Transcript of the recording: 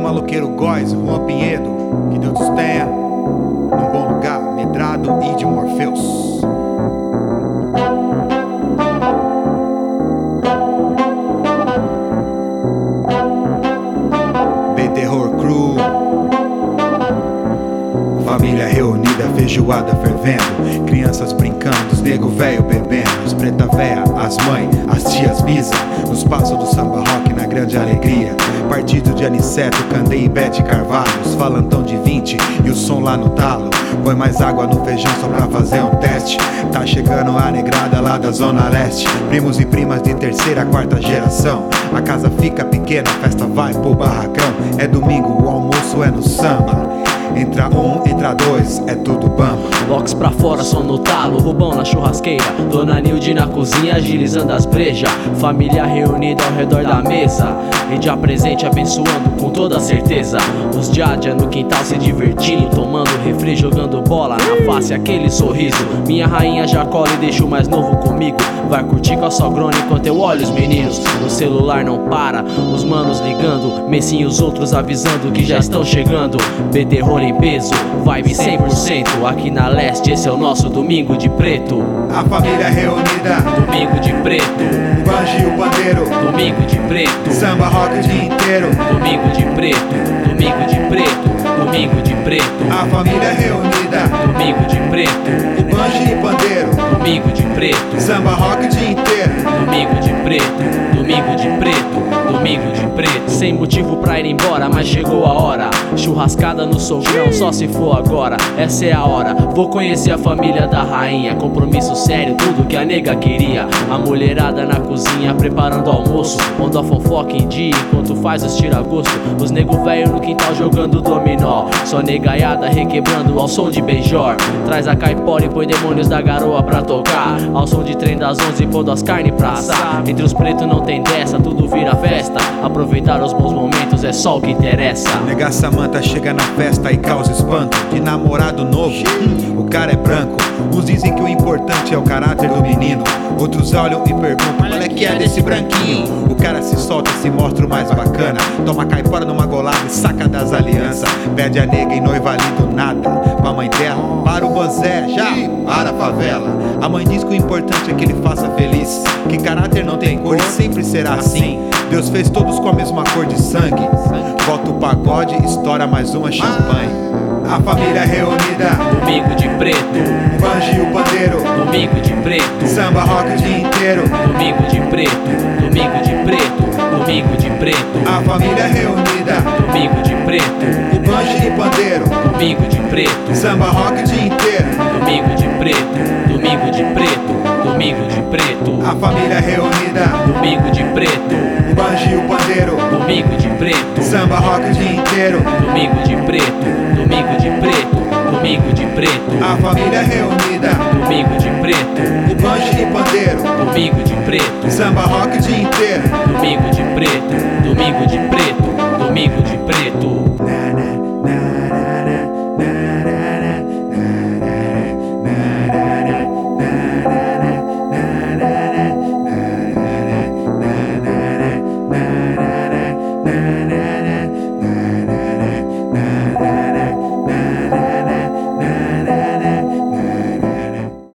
maloqueiro Góis, Juan Pinheiro, que Deus os tenha num bom lugar, Medrado e de Morpheus. B-Terror Crew. Família reunida, feijoada fervendo, crianças brincando, os nego velho bebendo, os preta véia, as mães, as tias bisa, nos passos do samba rock na grande alegria. Partido de Aniceto, Candei e Bete Carvalho, os falantão de 20 e o som lá no talo. Põe mais água no feijão só pra fazer um teste. Tá chegando a negrada lá da Zona Leste, primos e primas de terceira, quarta geração. A casa fica pequena, a festa vai pro barracão. É domingo, o almoço é no samba. Entra um, entra dois, é tudo bamba. Locks pra fora, som no talo, Rubão na churrasqueira, Dona Nilde na cozinha, agilizando as brejas. Família reunida ao redor da mesa, e já presente abençoando com toda certeza. Os Jadia no quintal se divertindo, tomando refri, jogando bola na face, aquele sorriso. Minha rainha já cola e deixa o mais novo comigo. Vai curtir com a sogrona enquanto eu olho os meninos. O celular não para, os manos ligando, Messinho os outros avisando que já estão chegando. B-Terror em peso, vibe 100%. Aqui na leste esse é o nosso domingo de preto. A família reunida, Domingo de preto, o banjo e o pandeiro, domingo de preto, samba rock o dia inteiro. domingo de preto, domingo de preto, domingo de preto, A família reunida, domingo de preto, o banjo e o pandeiro, domingo de preto, samba rock o dia inteiro. domingo de preto, domingo de preto, domingo de preto. Sem motivo pra ir embora, mas chegou a hora. Churrascada no sogrão, só se for agora. Essa é a hora, vou conhecer a família da rainha. Compromisso sério, tudo que a nega queria. A mulherada na cozinha, preparando almoço, pondo a fofoca em dia, enquanto faz os tira-gosto. Os nego velho no quintal jogando dominó, só negaiada requebrando ao som de Benjor. Traz a caipora e põe demônios da garoa pra tocar, ao som de trem das 11 pondo as carnes pra assar. Entre os pretos não tem dessa, tudo vira festa. Aproveitar os bons momentos é só o que interessa. Nega Samanta chega na festa e causa espanto. De namorado novo, o cara é branco. Uns dizem que o importante é o caráter do menino, outros olham e perguntam qual é que é desse branquinho. O cara se solta e se mostra o mais bacana, toma caipora numa golada e saca das alianças. Pede a nega em noiva ali do nada, pra mãe dela, para o Bozé, já para a favela. A mãe diz que o importante é que ele faça feliz, que caráter não tem cor e sempre será assim. Deus fez todos com a mesma cor de sangue. Volta o pagode, estoura mais uma champanhe. A família reunida, Domingo de preto, o banjo e o pandeiro, domingo de preto, samba rock o dia inteiro. domingo de preto, domingo de preto, domingo de preto, A família reunida, domingo de preto, o banjo e o pandeiro, domingo de preto, samba rock o dia inteiro. domingo de preto, domingo de preto, domingo de preto, A família reunida, domingo de preto, o banjo e o pandeiro, domingo de preto, samba rock o dia inteiro. domingo de preto, domingo de preto, domingo de preto, A família reunida, domingo de preto, o banjo e o pandeiro, domingo de preto, samba rock o dia